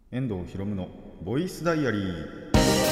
遠藤ひろむのボイスダイアリー。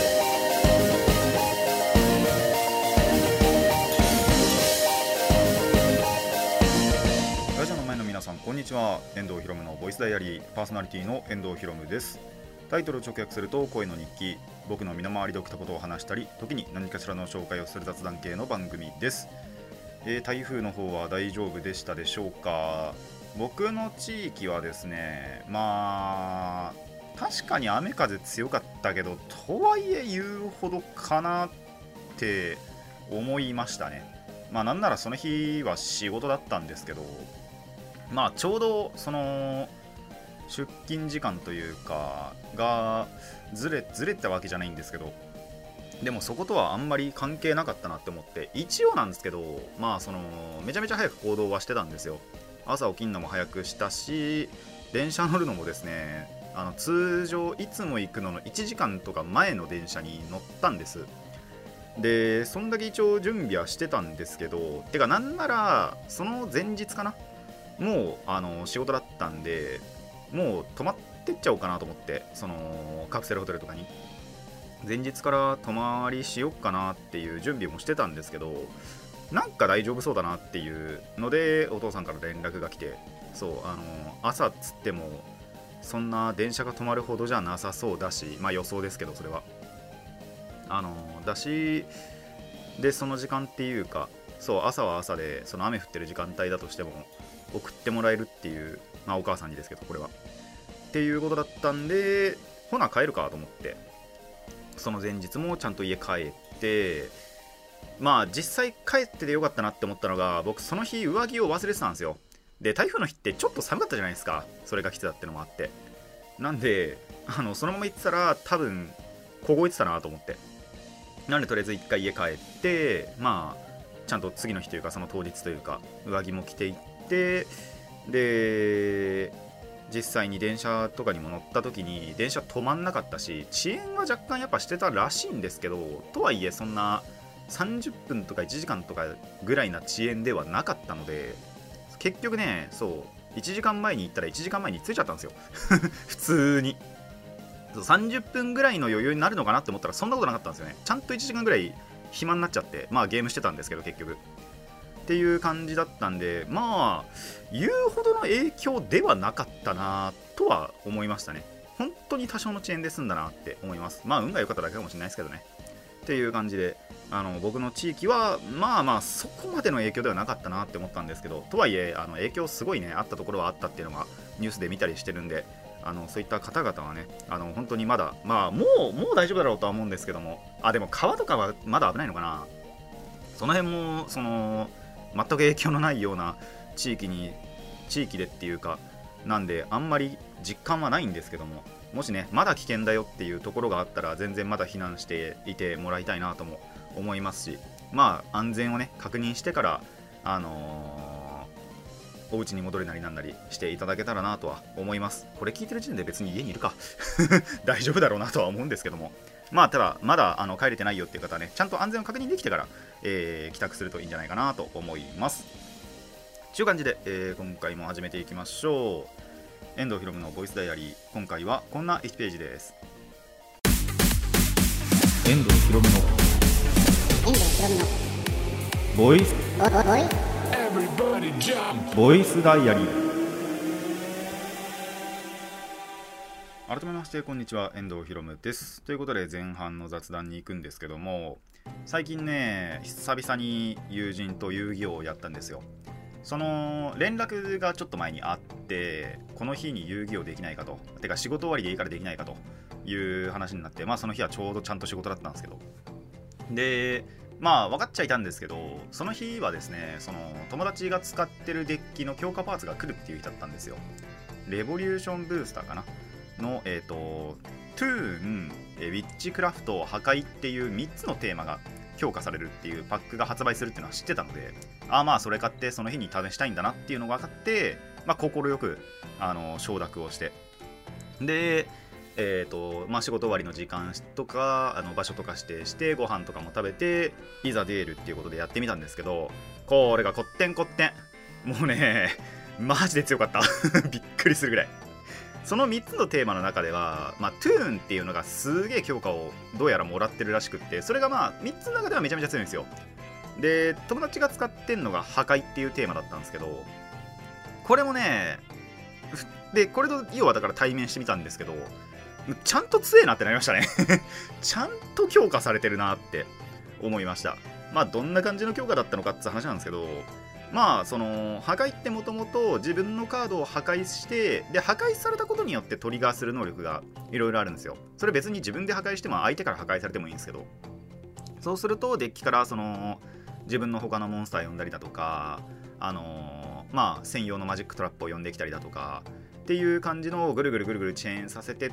ラジオの前の皆さん、こんにちは。遠藤ひろむのボイスダイアリーパーソナリティの遠藤ひろむです。タイトルを直訳すると、声の日記。僕の身の回りで起きたことを話したり、時に何かしらの紹介をする雑談系の番組です。台風の方は大丈夫でしたでしょうか。僕の地域はですね、確かに雨風強かったけど、とはいえ言うほどかなって思いましたね。なんならその日は仕事だったんですけど、ちょうどその出勤時間というかがずれたわけじゃないんですけど、でもそことはあんまり関係なかったなって思って、一応なんですけど、めちゃめちゃ早く行動はしてたんですよ。朝起きるのも早くしたし、電車乗るのもですね、通常いつも行くのの1時間とか前の電車に乗ったんです。でそんだけ一応準備はしてたんですけど、てかなんならその前日かな、もう仕事だったんで、もう泊まってっちゃおうかなと思って、そのカプセルホテルとかに前日から泊まりしよっかなっていう準備もしてたんですけど、なんか大丈夫そうだなっていうのでお父さんから連絡が来て、そう朝っつってもそんな電車が止まるほどじゃなさそうだし、予想ですけど、それはだし、でその時間っていうか、そう朝は朝でその雨降ってる時間帯だとしても送ってもらえるっていう、お母さんにですけど、これはっていうことだったんで、ほな帰るかと思って、その前日もちゃんと家帰って、実際帰っててよかったなって思ったのが、僕その日上着を忘れてたんですよ。で台風の日ってちょっと寒かったじゃないですか、それが来てたってのもあって、なんでそのまま行ってたら多分凍えてたなと思って、なんでとりあえず一回家帰って、ちゃんと次の日というかその当日というか上着も着ていって、で実際に電車とかにも乗った時に電車止まんなかったし、遅延は若干やっぱしてたらしいんですけど、とはいえそんな30分とか1時間とかぐらいな遅延ではなかったので、結局ね、そう1時間前に行ったら1時間前に着いちゃったんですよ普通に。そう30分ぐらいの余裕になるのかなって思ったらそんなことなかったんですよね。ちゃんと1時間ぐらい暇になっちゃって、ゲームしてたんですけど結局っていう感じだったんで、言うほどの影響ではなかったなとは思いましたね。本当に多少の遅延で済んだなって思います。運が良かっただけかもしれないですけどね。っていう感じで、僕の地域はそこまでの影響ではなかったなって思ったんですけど、とはいえ影響すごいねあったところはあったっていうのがニュースで見たりしてるんで、そういった方々はね、本当にまだもう大丈夫だろうとは思うんですけども、でも川とかはまだ危ないのかな。その辺も全く影響のないような地域でっていうかなんで、あんまり実感はないんですけども、もしねまだ危険だよっていうところがあったら全然まだ避難していてもらいたいなとも思いますし、安全をね確認してからお家に戻るなりなんなりしていただけたらなとは思います。これ聞いてる時点で別に家にいるか大丈夫だろうなとは思うんですけども、ただまだ帰れてないよっていう方はね、ちゃんと安全を確認できてから、帰宅するといいんじゃないかなと思います。という感じで、今回も始めていきましょう。遠藤ひろむのボイスダイアリー、今回はこんな1ページです。遠藤ひろむのボイスダイアリー。改めましてこんにちは、遠藤ひろむです。ということで前半の雑談に行くんですけども、最近ね久々に友人と遊戯王をやったんですよ。その連絡がちょっと前にあって、この日に遊戯王できないかと、てか仕事終わりでいいからできないかという話になって、その日はちょうどちゃんと仕事だったんですけど、で分かっちゃいたんですけど、その日はですね、その友達が使ってるデッキの強化パーツが来るっていう日だったんですよ。レボリューションブースターかなのトゥーン、ウィッチクラフト、破壊っていう3つのテーマが強化されるっていうパックが発売するっていうのは知ってたので、それ買ってその日に試したいんだなっていうのが分かって、快く承諾をして、で仕事終わりの時間とか場所とか指定してご飯とかも食べて、いざ出るっていうことでやってみたんですけど、これがこってんもうねマジで強かったびっくりするぐらいその3つのテーマの中では、トゥーンっていうのがすげえ強化をどうやらもらってるらしくって、それが3つの中ではめちゃめちゃ強いんですよ。で、友達が使ってんのが破壊っていうテーマだったんですけど、これもね、で、これとイオはだから対面してみたんですけど、ちゃんと強えなってなりましたねちゃんと強化されてるなって思いました。どんな感じの強化だったのかって話なんですけど、その破壊ってもともと自分のカードを破壊して、で破壊されたことによってトリガーする能力がいろいろあるんですよ。それ別に自分で破壊しても相手から破壊されてもいいんですけど、そうするとデッキからその自分の他のモンスター呼んだりだとか、専用のマジックトラップを呼んできたりだとかっていう感じのぐるぐるチェーンさせてって、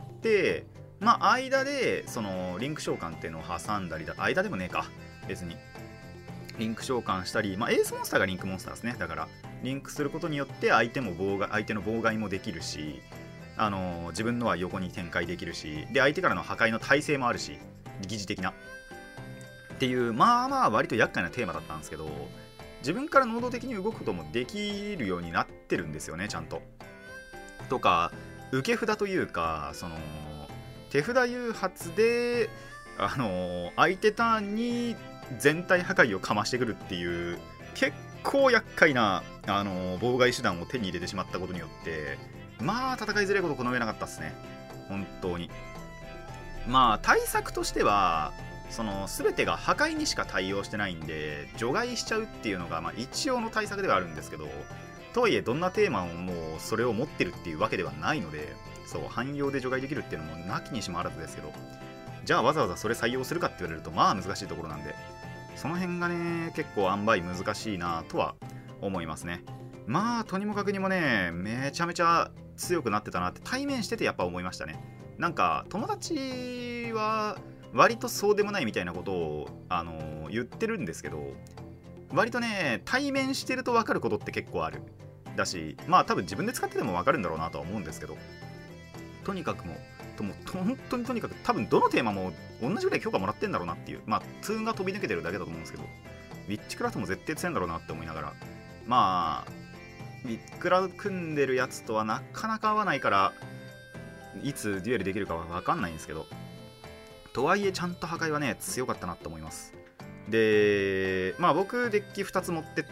間でそのリンク召喚っていうのを挟んだりだ、間でもねえか別にリンク召喚したり、エースモンスターがリンクモンスターですね。だからリンクすることによって相手の妨害もできるし、自分のは横に展開できるし、で相手からの破壊の耐性もあるし、疑似的なっていう割と厄介なテーマだったんですけど、自分から能動的に動くこともできるようになってるんですよね、ちゃんと。とか受け札というか、その手札誘発で相手ターンに全体破壊をかましてくるっていう結構厄介な妨害手段を手に入れてしまったことによって、戦いづらいことこの上なかったっすね、本当に。対策としてはその全てが破壊にしか対応してないんで除外しちゃうっていうのが一応の対策ではあるんですけど、とはいえどんなテーマをもうそれを持ってるっていうわけではないので、そう汎用で除外できるっていうのもなきにしもあらずですけど、じゃあわざわざそれ採用するかって言われると難しいところなんで、その辺がね結構塩梅難しいなとは思いますね。とにもかくにもねめちゃめちゃ強くなってたなって対面しててやっぱ思いましたね。なんか友達は割とそうでもないみたいなことを言ってるんですけど、割とね対面してると分かることって結構あるだし、多分自分で使ってても分かるんだろうなとは思うんですけど、とにかく本当にとにかく多分どのテーマも同じぐらい強化もらってんだろうなっていう、ツーンが飛び抜けてるだけだと思うんですけど、ウィッチクラフトも絶対強いんだろうなって思いながら、ウィックラ組んでるやつとはなかなか合わないから、いつデュエルできるかは分かんないんですけど、とはいえちゃんと破壊はね強かったなと思います。で僕デッキ2つ持ってって、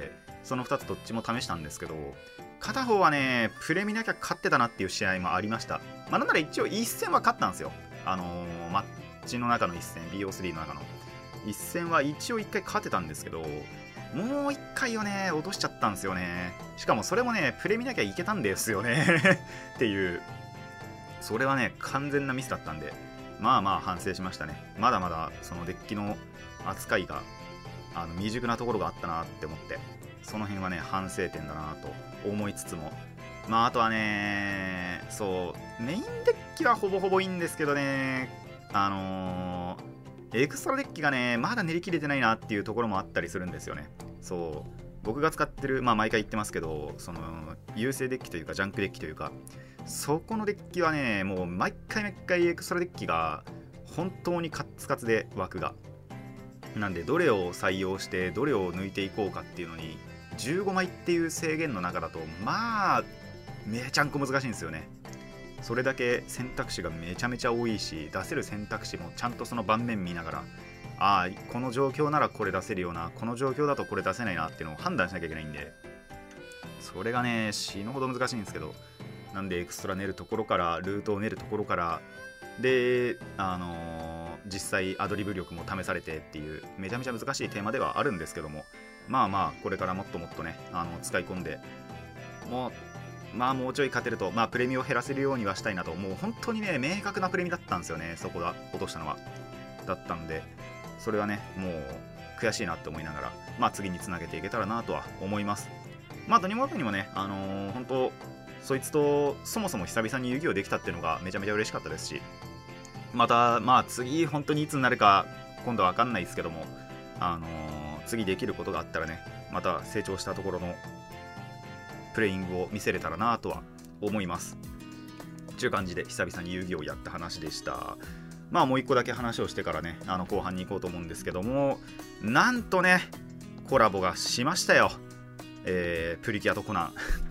その2つどっちも試したんですけど、片方はねプレ見なきゃ勝ってたなっていう試合もありました。なんなら一応1戦は勝ったんですよ。マッチの中の1戦 BO3 の中の1戦は一応1回勝てたんですけど、もう1回をね落としちゃったんですよね。しかもそれもねプレ見なきゃいけたんですよねっていう、それはね完全なミスだったんで、反省しましたね。まだまだそのデッキの扱いが未熟なところがあったなって思って、その辺はね反省点だなと思いつつも、あとはねメインデッキはほぼほぼいいんですけどね、エクストラデッキがねまだ練り切れてないなっていうところもあったりするんですよね。僕が使ってる毎回言ってますけど、その優勢デッキというかジャンクデッキというか、そこのデッキはねもう毎回エクストラデッキが本当にカッツカツで枠がなんで、どれを採用してどれを抜いていこうかっていうのに15枚っていう制限の中だとめちゃんこ難しいんですよね。それだけ選択肢がめちゃめちゃ多いし、出せる選択肢もちゃんとその盤面見ながら、この状況ならこれ出せるような、この状況だとこれ出せないなっていうのを判断しなきゃいけないんで、それがね死ぬほど難しいんですけど、なんでエクストラ練るところからルートを練るところからで、実際アドリブ力も試されてっていうめちゃめちゃ難しいテーマではあるんですけども、これからもっともっとね使い込んでもうちょい勝てると、プレミを減らせるようにはしたいなと。もう本当にね明確なプレミだったんですよね、そこが落としたのは。だったんでそれはねもう悔しいなって思いながら、次につなげていけたらなとは思います。とにもかくにもね本当そいつとそもそも久々に遊戯王できたっていうのがめちゃめちゃ嬉しかったですし、また次本当にいつになるか今度は分かんないですけども、次できることがあったらねまた成長したところのプレイングを見せれたらなとは思います。という感じで久々に遊戯王やった話でした。もう一個だけ話をしてからね後半に行こうと思うんですけども、なんとねコラボがしましたよ、プリキュアとコナン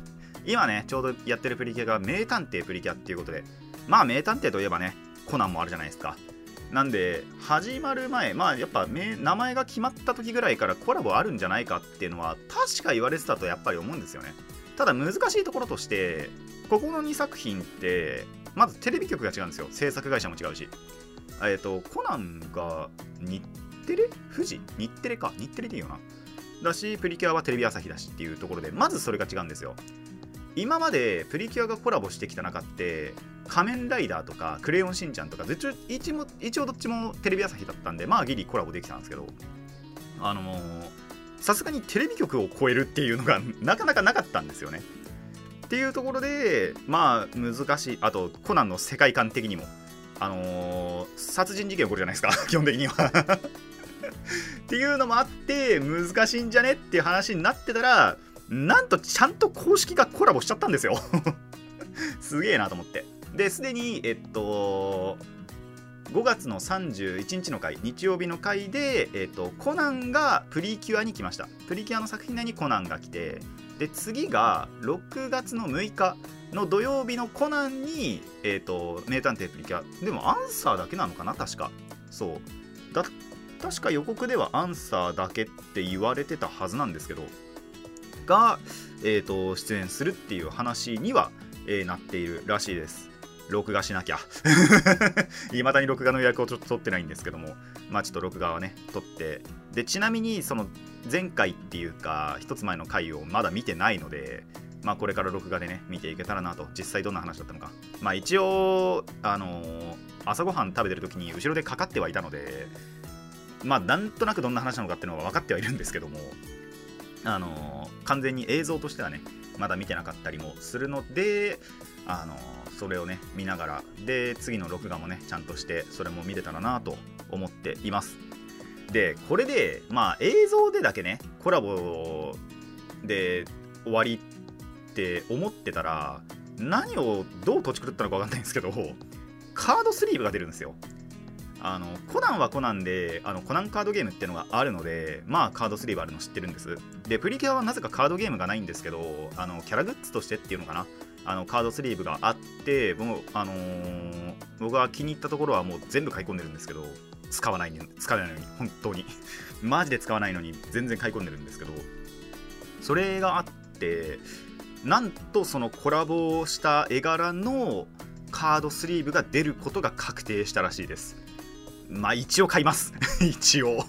今ねちょうどやってるプリキュアが名探偵プリキュアっていうことで、まあ名探偵といえばねコナンもあるじゃないですか。なんで始まる前、まあやっぱ名前が決まった時ぐらいからコラボあるんじゃないかっていうのは確か言われてたとやっぱり思うんですよね。ただ難しいところとして、ここの2作品ってまずテレビ局が違うんですよ。制作会社も違うし、コナンが日テレ富士日テレか、日テレでいいよなだし、プリキュアはテレビ朝日だしっていうところで、まずそれが違うんですよ。今までプリキュアがコラボしてきた中って仮面ライダーとかクレヨンしんちゃんとか一応どっちもテレビ朝日だったんで、まあギリコラボできたんですけど、さすがにテレビ局を超えるっていうのがなかなかなかったんですよね。っていうところでまあ難しい。あとコナンの世界観的にも殺人事件起こるじゃないですか基本的にはっていうのもあって難しいんじゃねっていう話になってたら、なんとちゃんと公式がコラボしちゃったんですよすげえなと思って。ですでに5月の31日の回、日曜日の回で、コナンがプリキュアに来ました。プリキュアの作品内にコナンが来て、で次が6月の6日の土曜日のコナンに、名探偵プリキュアでもアンサーだけなのかな、確か。そう確か予告ではアンサーだけって言われてたはずなんですけどが、出演するっていう話には、なっているらしいです。録画しなきゃいまだに録画の予約をちょっと取ってないんですけども、まあちょっと録画はね取って、でちなみにその前回っていうか一つ前の回をまだ見てないので、まあこれから録画でね見ていけたらなと。実際どんな話だったのか、まあ一応朝ごはん食べてる時に後ろでかかってはいたので、まあなんとなくどんな話なのかっていうのは分かってはいるんですけども、完全に映像としてはねまだ見てなかったりもするので、それをね見ながら、で次の録画もねちゃんとしてそれも見れたらなと思っています。でこれでまあ映像でだけねコラボで終わりって思ってたら、何をどう土地狂ったのか分かんないんですけど、カードスリーブが出るんですよ。コナンはコナンでコナンカードゲームっていうのがあるので、まあカードスリーブあるの知ってるんです。でプリキュアはなぜかカードゲームがないんですけど、キャラグッズとしてっていうのかな、カードスリーブがあって、僕が気に入ったところはもう全部買い込んでるんですけど、使わないのに本当にマジで使わないのに全然買い込んでるんですけど、それがあって、なんとそのコラボした絵柄のカードスリーブが出ることが確定したらしいです。まあ一応買います一応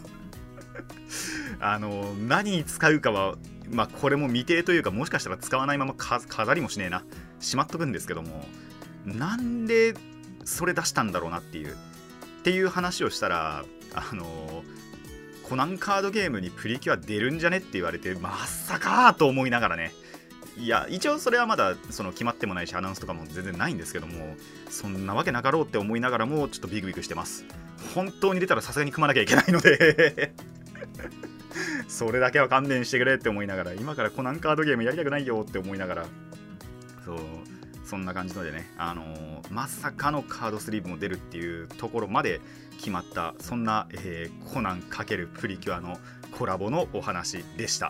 何に使うかはまあこれも未定というか、もしかしたら使わないまま飾りもしねえな、しまっとくんですけども、なんでそれ出したんだろうなっていう話をしたら、コナンカードゲームにプリキュア出るんじゃねって言われて、まさかと思いながらね、いや一応それはまだ決まってもないしアナウンスとかも全然ないんですけども、そんなわけなかろうって思いながらもちょっとビクビクしてます。本当に出たらさすがに組まなきゃいけないのでそれだけは勘弁してくれって思いながら、今からコナンカードゲームやりたくないよって思いながら、そんな感じのでね、まさかのカードスリーブも出るっていうところまで決まった、そんな、コナン×プリキュアのコラボのお話でした。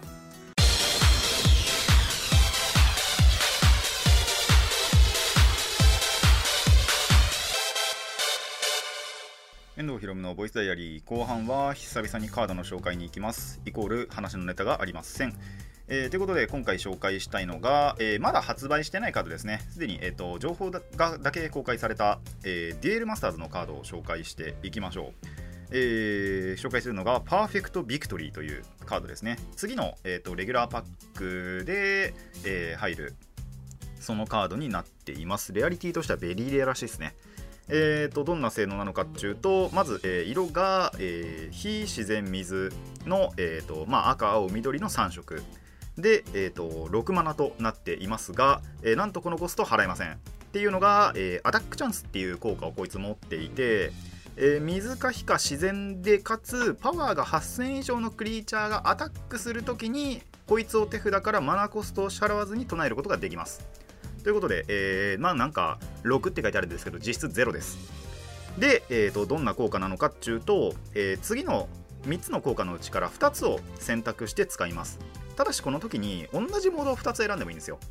遠藤ひろむのボイスダイアリー後半は久々にカードの紹介に行きます。イコール話のネタがありません。ということで今回紹介したいのが、まだ発売してないカードですね。すでに、情報だけ公開された、デュエルマスターズのカードを紹介していきましょう。紹介するのがパーフェクトビクトリーというカードですね。次の、レギュラーパックで、入るそのカードになっています。レアリティとしてはベリーレアらしいですね。どんな性能なのかっていうと、まず、色が、非自然水の、赤、青、緑の3色で、6マナとなっていますが、なんとこのコスト払えませんっていうのが、アタックチャンスっていう効果をこいつ持っていて、水か火か自然でかつパワーが8000以上のクリーチャーがアタックするときにこいつを手札からマナコストを支払わずに唱えることができます。ということで、なんか6って書いてあるんですけど実質0です。で、どんな効果なのかっていうと、次の3つの効果のうちから2つを選択して使います。ただしこの時に同じモードを2つ選んでもいいんですよ。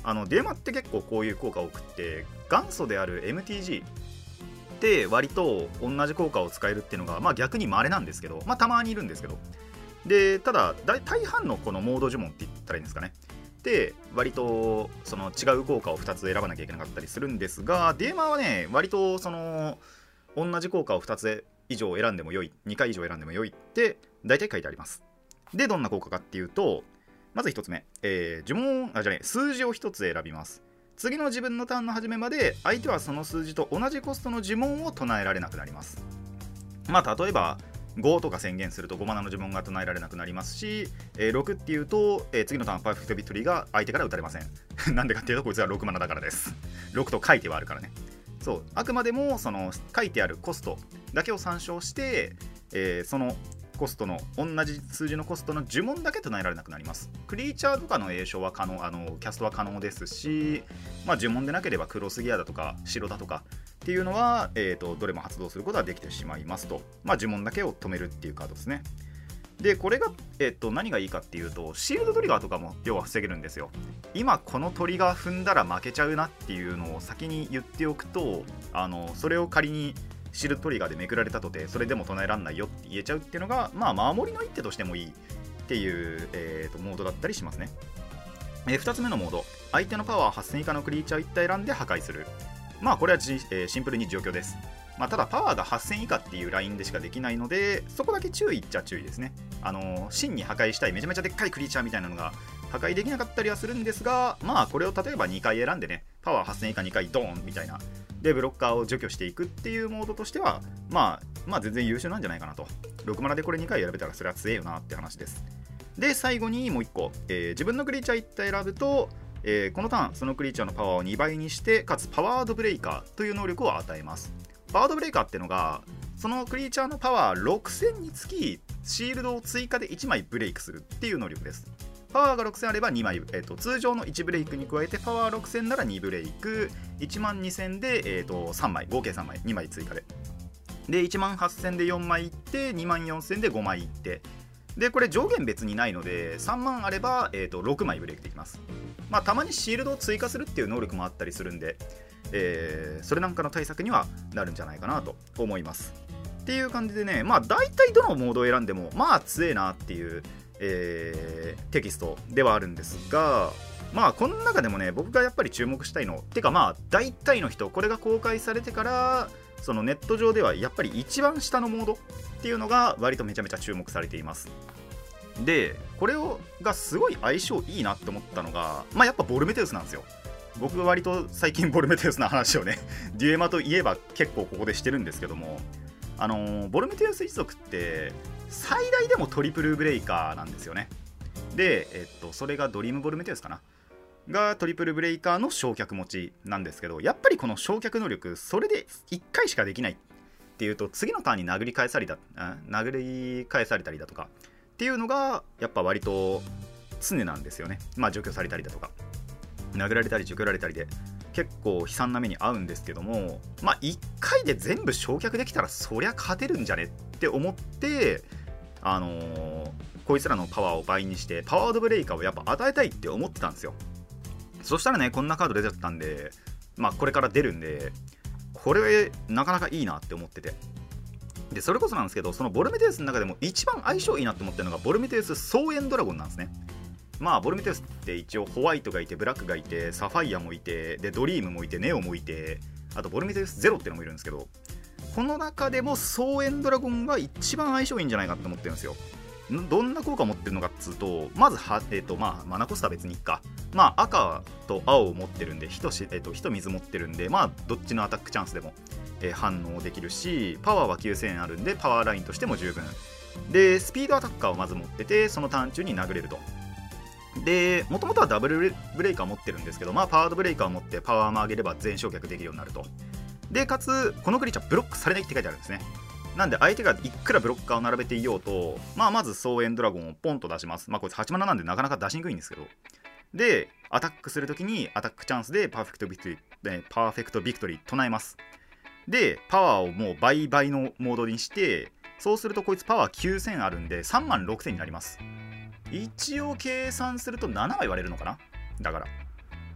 デーマって結構こういう効果多くって、元祖である MTG って割と同じ効果を使えるっていうのが、まあ、逆に稀なんですけど、まあ、たまにいるんですけど、でただ大半のこのモード呪文って言ったらいいんですかね、で割とその違う効果を2つ選ばなきゃいけなかったりするんですが、デーマはね割とその同じ効果を2つ以上選んでも良い、2回以上選んでも良いって大体書いてあります。でどんな効果かっていうと、まず1つ目、数字を1つ選びます。次の自分のターンの始めまで相手はその数字と同じコストの呪文を唱えられなくなります。まあ例えば5とか宣言すると5マナの呪文が唱えられなくなりますし、6っていうと、次のターンパーフェクトビクトリーが相手から打たれません。なんでかっていうとこいつは6マナだからです。6と書いてはあるからね。そう、あくまでもその書いてあるコストだけを参照して、そのコストの同じ数字のコストの呪文だけ唱えられなくなります。クリーチャーとかの詠唱は可能、キャストは可能ですし、まあ、呪文でなければクロスギアだとか白だとかっていうのは、どれも発動することができてしまいますと、まあ、呪文だけを止めるっていうカードですね。でこれが、何がいいかっていうと、シールドトリガーとかも要は防げるんですよ。今このトリガー踏んだら負けちゃうなっていうのを先に言っておくと、それを仮にシールドトリガーでめくられたとてそれでも唱えらんないよって言えちゃうっていうのが、まあ守りの一手としてもいいっていう、モードだったりしますね。2つ目のモード、相手のパワー8000以下のクリーチャーを1体選んで破壊する。まあこれはシンプルに状況です。まあ、ただパワーが8000以下っていうラインでしかできないので、そこだけ注意っちゃ注意ですね。真に破壊したいめちゃめちゃでっかいクリーチャーみたいなのが破壊できなかったりはするんですが、まあこれを例えば2回選んでね、パワー8000以下2回ドーンみたいなでブロッカーを除去していくっていうモードとしては、まあ全然優秀なんじゃないかなと。6マナでこれ2回選べたらそれは強えよなって話です。で最後にもう1個、自分のクリーチャー1体選ぶと、このターンそのクリーチャーのパワーを2倍にしてかつパワードブレイカーという能力を与えます。パワードブレイカーっていうのがそのクリーチャーのパワー6000につきシールドを追加で1枚ブレイクするっていう能力です。パワーが6000あれば2枚、通常の1ブレイクに加えてパワー6000なら2ブレイク、12000で、3枚、合計3枚、2枚追加で。で、18000で4枚いって、24000で5枚いって、で、これ上限別にないので、3万あれば、6枚ブレイクできます。まあ、たまにシールドを追加するっていう能力もあったりするんで、それなんかの対策にはなるんじゃないかなと思います。っていう感じでね、まあ、大体どのモードを選んでも、まあ、強えなっていう、テキストではあるんですが、まあこの中でもね僕がやっぱり注目したいのてかまあ大体の人これが公開されてからそのネット上ではやっぱり一番下のモードっていうのが割とめちゃめちゃ注目されています。でこれがすごい相性いいなって思ったのがまあやっぱボルメテウスなんですよ。僕が割と最近ボルメテウスの話をねデュエマといえば結構ここでしてるんですけども、ボルメテウス一族って最大でもトリプルブレイカーなんですよね。で、それがドリームボルメテウスかながトリプルブレイカーの焼却持ちなんですけど、やっぱりこの焼却能力それで1回しかできないっていうと次のターンに殴り返されたりだとかっていうのがやっぱ割と常なんですよね。まあ除去されたりだとか殴られたり除去られたりで結構悲惨な目に遭うんですけども、まあ1回で全部焼却できたらそりゃ勝てるんじゃねって思ってこいつらのパワーを倍にしてパワードブレイカーをやっぱ与えたいって思ってたんですよ。そしたらねこんなカード出ちゃったんで、まあこれから出るんでこれなかなかいいなって思ってて、でそれこそなんですけどそのボルメテウスの中でも一番相性いいなって思ってるのがボルメテウス双円ドラゴンなんですね。まあボルメテウスって一応ホワイトがいてブラックがいてサファイアもいてでドリームもいてネオもいてあとボルメテウスゼロってのもいるんですけど、この中でも双円ドラゴンが一番相性いいんじゃないかって思ってるんですよ。どんな効果を持ってるのかっつうとまずまあマナコスタは別にいっか、まあ赤と青を持ってるんで火と水持ってるんでまあどっちのアタックチャンスでも、反応できるしパワーは9000あるんでパワーラインとしても十分でスピードアタッカーをまず持っててそのターン中に殴れると。でもともとはダブルブレイカー持ってるんですけど、まあパワードブレイカーを持ってパワーも上げれば全焼却できるようになると。でかつこのクリーチャーブロックされないって書いてあるんですね。なんで相手がいくらブロッカーを並べていようと、まず双円ドラゴンをポンと出します。まあこいつ8マナなんでなかなか出しにくいんですけど、でアタックするときにアタックチャンスでパーフェクトビクトリー唱えます。でパワーをもう倍々のモードにして、そうするとこいつパワー9000あるんで3万6000になります。一応計算すると7割割れるのかな。だから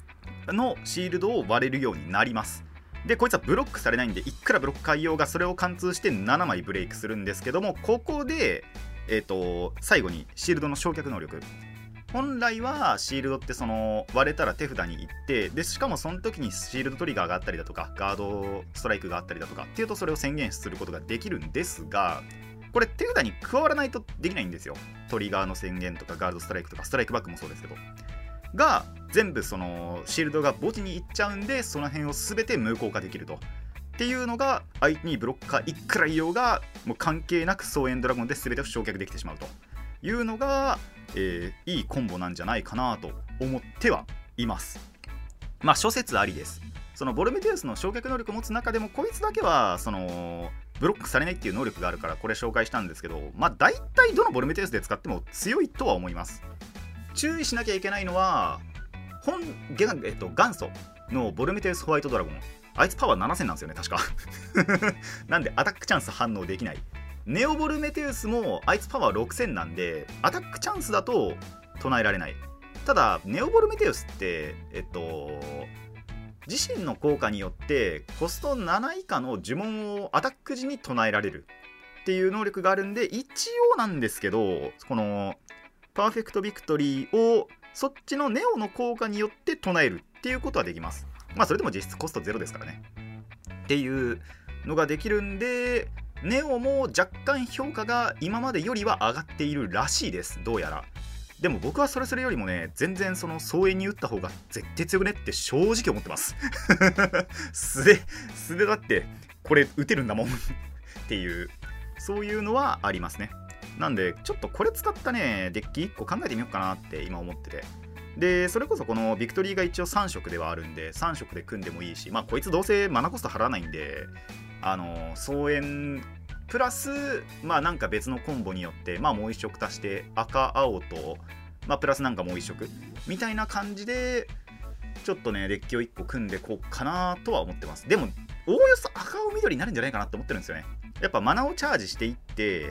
のシールドを割れるようになります。でこいつはブロックされないんで、いくらブロック海洋がそれを貫通して7枚ブレイクするんですけども、ここで最後にシールドの焼却能力、本来はシールドってその割れたら手札に行って、でしかもその時にシールドトリガーがあったりだとかガードストライクがあったりだとかっていうと、それを宣言することができるんですが、これ手札に加わらないとできないんですよ。トリガーの宣言とかガードストライクとかストライクバックもそうですけど、が全部そのシールドが墓地に行っちゃうんで、その辺を全て無効化できると。っていうのが相手にブロッカーいくらいようがもう関係なく双円ドラゴンで全てを焼却できてしまうというのが、いいコンボなんじゃないかなと思ってはいます。まあ諸説ありです。そのボルメテウスの焼却能力を持つ中でもこいつだけはそのブロックされないっていう能力があるからこれ紹介したんですけど、まあ大体どのボルメテウスで使っても強いとは思います。注意しなきゃいけないのは元祖のボルメテウスホワイトドラゴン、あいつパワー7000なんですよね確かなんでアタックチャンス反応できない。ネオボルメテウスもあいつパワー6000なんでアタックチャンスだと唱えられない。ただネオボルメテウスって自身の効果によってコスト7以下の呪文をアタック時に唱えられるっていう能力があるんで、一応なんですけどこのパーフェクトビクトリーをそっちのネオの効果によって唱えるっていうことはできます。まあそれでも実質コスト0ですからねっていうのができるんで、ネオも若干評価が今までよりは上がっているらしいです、どうやら。でも僕はそれよりもね、全然その双円に打った方が絶対強くねって正直思ってます素手だってこれ打てるんだもんっていう、そういうのはありますね。なんでちょっとこれ使ったねデッキ1個考えてみようかなって今思ってて、でそれこそこのビクトリーが一応3色ではあるんで3色で組んでもいいし、まあこいつどうせマナコスト払わないんで双円プラスまあなんか別のコンボによってまあもう1色足して赤青とまあプラスなんかもう1色みたいな感じでちょっとねデッキを1個組んでこうかなとは思ってます。でもおおよそ赤青緑になるんじゃないかなって思ってるんですよね。やっぱマナをチャージしていって、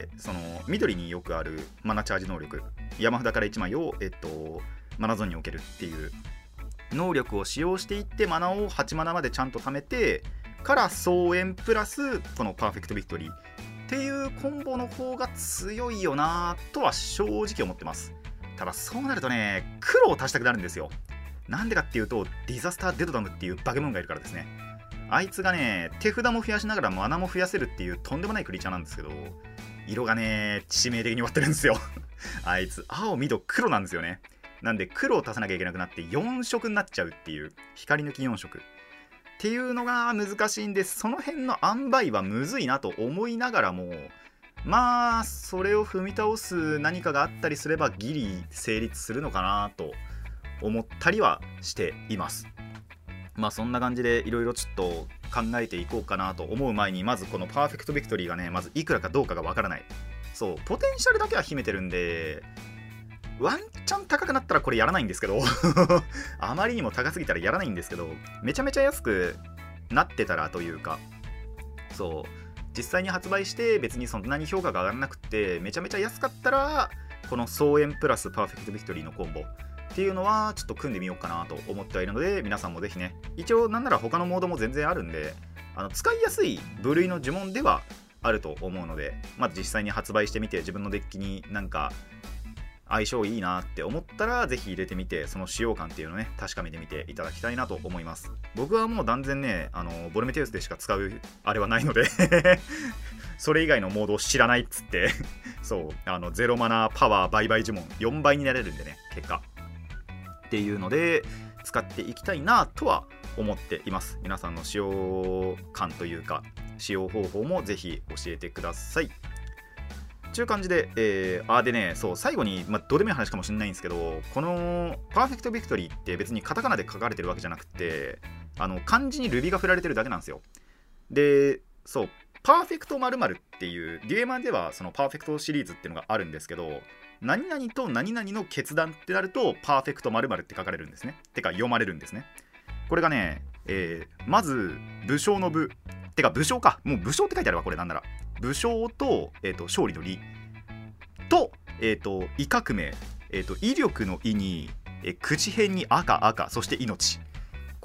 その緑によくあるマナチャージ能力、山札から1枚をマナゾーンに置けるっていう能力を使用していって、マナを8マナまでちゃんと貯めてから双円プラスこのパーフェクトビクトリーっていうコンボの方が強いよなとは正直思ってます。ただそうなるとね黒を足したくなるんですよ。なんでかっていうとディザスターデドダムっていうバケモンがいるからですね。あいつがね手札も増やしながらマナも増やせるっていうとんでもないクリーチャーなんですけど、色がね致命的に終わってるんですよあいつ青緑黒なんですよね。なんで黒を足さなきゃいけなくなって4色になっちゃうっていう、光抜き4色っていうのが難しいんです。その辺の塩梅はむずいなと思いながらも、まあそれを踏み倒す何かがあったりすればギリ成立するのかなと思ったりはしています。まあそんな感じでいろいろちょっと考えていこうかなと思う前に、まずこのパーフェクトビクトリーがねまずいくらかどうかがわからない。そうポテンシャルだけは秘めてるんでワンチャン高くなったらこれやらないんですけどあまりにも高すぎたらやらないんですけど、めちゃめちゃ安くなってたらというか、そう実際に発売して別にそんなに評価が上がらなくてめちゃめちゃ安かったらこの双円プラスパーフェクトビクトリーのコンボっていうのはちょっと組んでみようかなと思ってはいるので、皆さんもぜひね、一応なんなら他のモードも全然あるんで使いやすい部類の呪文ではあると思うので、まず実際に発売してみて自分のデッキになんか相性いいなって思ったらぜひ入れてみて、その使用感っていうのをね確かめてみていただきたいなと思います。僕はもう断然ねボルメテウスでしか使うあれはないのでそれ以外のモードを知らないっつってそうゼロマナーパワー倍々呪文4倍になれるんでね結果っていうので使っていきたいなとは思っています。皆さんの使用感というか使用方法もぜひ教えてください。という感じで、でね、そう最後に、どうでもいい話かもしれないんですけど、このパーフェクトビクトリーって別にカタカナで書かれてるわけじゃなくて漢字にルビが振られてるだけなんですよ。でそうパーフェクト〇〇っていうデュエマではそのパーフェクトシリーズっていうのがあるんですけど、何々と何々の決断ってなるとパーフェクト〇〇って書かれるんですね。てか読まれるんですね。これがね、まず武将の武てか武将か、もう武将って書いてあるわこれ。なんなら武将と、勝利の利と、威嚇名、威力の威に、口辺に赤赤そして命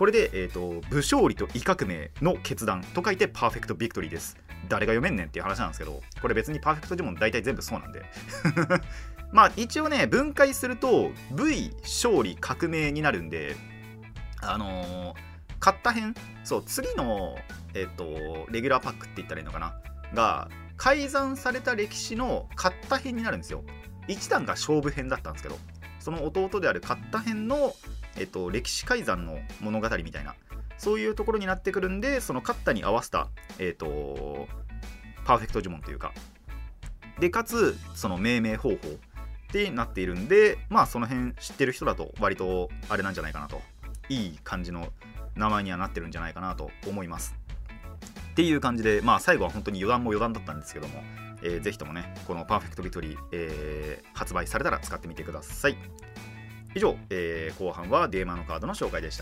これで、武勝利と異革命の決断と書いてパーフェクトビクトリーです。誰が読めんねんっていう話なんですけど、これ別にパーフェクト呪文大体全部そうなんでまあ一応ね、分解すると V 勝利革命になるんで、買った編、そう次の、レギュラーパックって言ったらいいのかなが改ざんされた歴史の買った編になるんですよ。1弾が勝負編だったんですけど、その弟である買った編の、歴史改ざんの物語みたいな、そういうところになってくるんで、そのカッタに合わせた、パーフェクト呪文というかで、かつその命名方法ってなっているんで、まあその辺知ってる人だと割とあれなんじゃないかなと、いい感じの名前にはなってるんじゃないかなと思いますっていう感じで、まあ最後は本当に余談も余談だったんですけども、ぜひともねこのパーフェクトビクトリー、発売されたら使ってみてください。以上、後半はデーマのカードの紹介でした。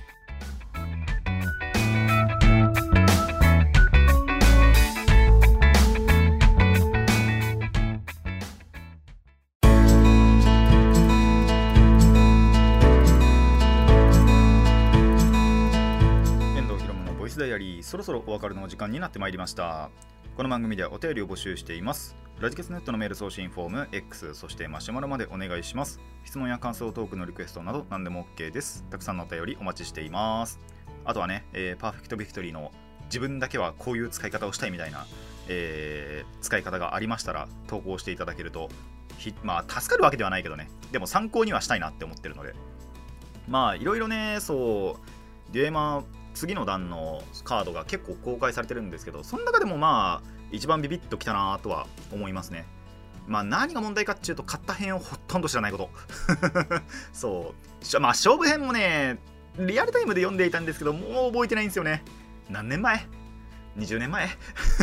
ダイアリー、そろそろお別れのお時間になってまいりました。この番組ではお便りを募集しています。ラジケツネットのメール送信フォーム X、 そしてマシュマロまでお願いします。質問や感想、トークのリクエストなど何でも OK です。たくさんのお便りお待ちしています。あとはね、パーフェクトビクトリーの自分だけはこういう使い方をしたいみたいな、使い方がありましたら投稿していただけるとまあ助かるわけではないけどね、でも参考にはしたいなって思ってるので、まあいろいろね、そうデュエマ次の段のカードが結構公開されてるんですけど、その中でもまあ一番ビビッときたなとは思いますね。まあ何が問題かっていうと、買った編をほとんど知らないことそうまあ勝負編もねリアルタイムで読んでいたんですけど、もう覚えてないんですよね。何年前 ?20 年前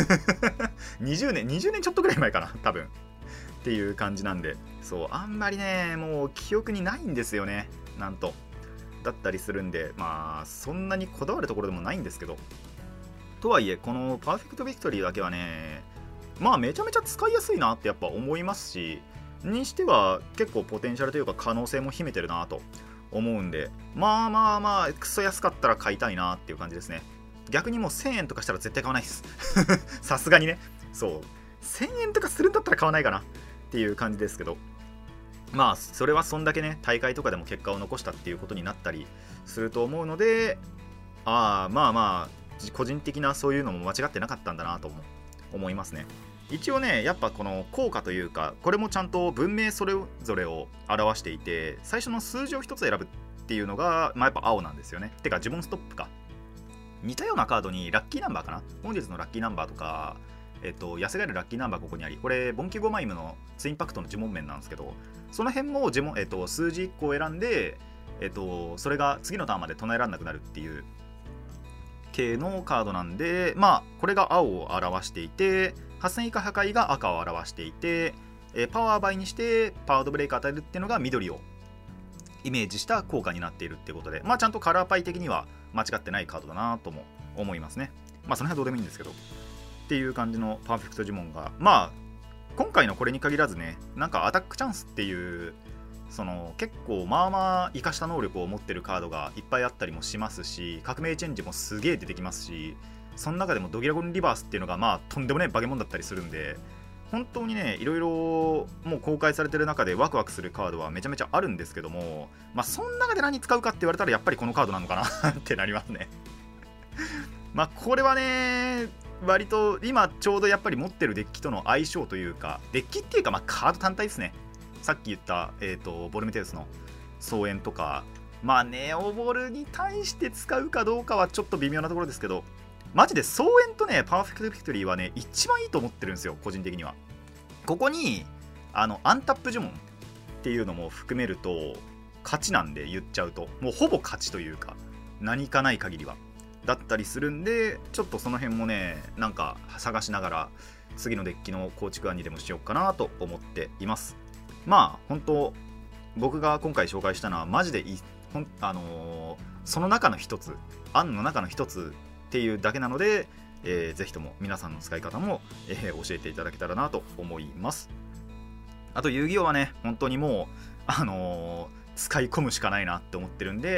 20年ちょっとぐらい前かな多分っていう感じなんで、そうあんまりねもう記憶にないんですよね、なんとだったりするんで、まあそんなにこだわるところでもないんですけど、とはいえこのパーフェクトビクトリーだけはね、まあめちゃめちゃ使いやすいなってやっぱ思いますし、にしては結構ポテンシャルというか可能性も秘めてるなと思うんで、まあクソ安かったら買いたいなっていう感じですね。逆にもう1000円とかしたら絶対買わないですさすがにね、そう1000円とかするんだったら買わないかなっていう感じですけど、まあそれはそんだけね大会とかでも結果を残したっていうことになったりすると思うので、まあ個人的なそういうのも間違ってなかったんだなと思いますね。一応ねやっぱこの効果というか、これもちゃんと文明それぞれを表していて、最初の数字を1つ選ぶっていうのが、まあ、やっぱ青なんですよね。てか呪文ストップか、似たようなカードにラッキーナンバーかな、本日のラッキーナンバーとか痩せがえるラッキーナンバーここにあり、これボンキゴマイムのツインパクトの呪文面なんですけど、その辺も呪文、数字1個を選んで、それが次のターンまで唱えられなくなるっていう系のカードなんで、まあこれが青を表していて、8000以下破壊が赤を表していて、パワー倍にしてパワードブレイク与えるっていうのが緑をイメージした効果になっているっていうことで、まあちゃんとカラーパイ的には間違ってないカードだなとも思いますね。まあその辺はどうでもいいんですけどっていう感じのパーフェクト呪文が、まあ今回のこれに限らずね、なんかアタックチャンスっていう結構まあ生かした能力を持ってるカードがいっぱいあったりもしますし、革命チェンジもすげえ出てきますし、その中でもドギラゴンリバースっていうのがまあとんでもない化け物だったりするんで、本当にねいろいろもう公開されてる中でワクワクするカードはめちゃめちゃあるんですけども、まあその中で何使うかって言われたらやっぱりこのカードなのかなってなりますねまあこれはね割と今ちょうどやっぱり持ってるデッキとの相性というか、デッキっていうかまあカード単体ですね。さっき言った、ボルメテウスの総演とか、まあネオボルに対して使うかどうかはちょっと微妙なところですけど、マジで総演とねパーフェクトビクトリーはね一番いいと思ってるんですよ、個人的には。ここにアンタップ呪文っていうのも含めると勝ちなんで、言っちゃうともうほぼ勝ちというか、何かない限りはだったりするんで、ちょっとその辺もねなんか探しながら次のデッキの構築案にでもしようかなと思っています。まあ本当僕が今回紹介したのはマジでその中の一つ、案の中の一つっていうだけなので、ぜひとも皆さんの使い方も、教えていただけたらなと思います。あと遊戯王はね本当にもう使い込むしかないなって思ってるんで、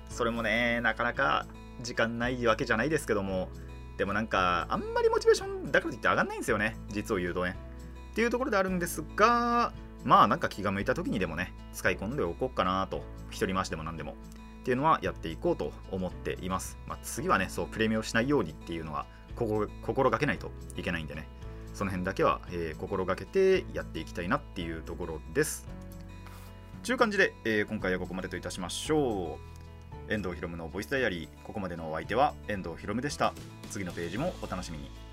それもねなかなか時間ないわけじゃないですけども、でもなんかあんまりモチベーションだからといって上がんないんですよね、実を言うとねっていうところであるんですが、まあなんか気が向いた時にでもね使い込んでおこうかなと、一人回しでも何でもっていうのはやっていこうと思っています。次はねそうプレミアをしないようにっていうのは心がけないといけないんでね、その辺だけは、心がけてやっていきたいなっていうところです。という感じで、今回はここまでといたしましょう。遠藤ひろむのボイスダイアリー、ここまでのお相手は遠藤ひろむでした。次のページもお楽しみに。